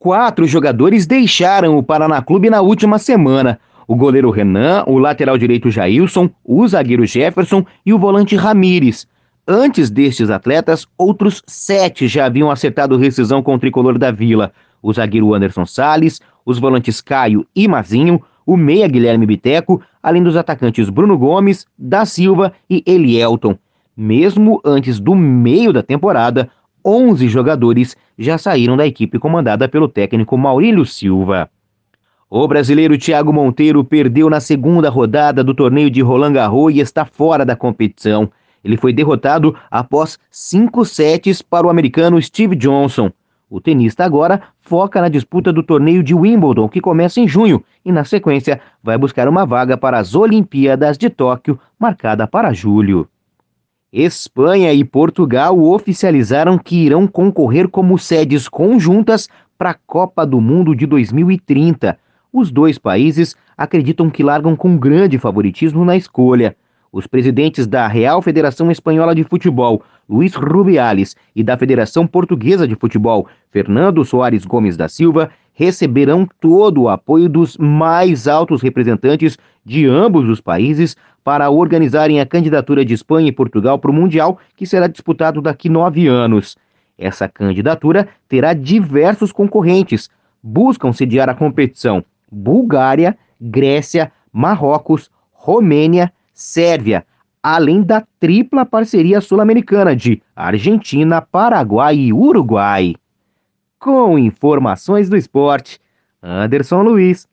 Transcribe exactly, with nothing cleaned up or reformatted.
Quatro jogadores deixaram o Paraná Clube na última semana. O goleiro Renan, o lateral direito Jailson, o zagueiro Jefferson e o volante Ramires. Antes destes atletas, outros sete já haviam acertado rescisão com o tricolor da Vila. O zagueiro Anderson Salles, os volantes Caio e Mazinho, o meia Guilherme Biteco, além dos atacantes Bruno Gomes, Da Silva e Elielton. Mesmo antes do meio da temporada, onze jogadores já saíram da equipe comandada pelo técnico Maurílio Silva. O brasileiro Thiago Monteiro perdeu na segunda rodada do torneio de Roland Garros e está fora da competição. Ele foi derrotado após cinco sets para o americano Steve Johnson. O tenista agora foca na disputa do torneio de Wimbledon, que começa em junho, e na sequência vai buscar uma vaga para as Olimpíadas de Tóquio, marcada para julho. Espanha e Portugal oficializaram que irão concorrer como sedes conjuntas para a Copa do Mundo de dois mil e trinta. Os dois países acreditam que largam com grande favoritismo na escolha. Os presidentes da Real Federação Espanhola de Futebol, Luís Rubiales, e da Federação Portuguesa de Futebol, Fernando Soares Gomes da Silva, receberão todo o apoio dos mais altos representantes de ambos os países para organizarem a candidatura de Espanha e Portugal para o Mundial, que será disputado daqui nove anos. Essa candidatura terá diversos concorrentes. Buscam sediar a competição Bulgária, Grécia, Marrocos, Romênia, Sérvia, além da tripla parceria sul-americana de Argentina, Paraguai e Uruguai. Com informações do esporte, Anderson Luiz.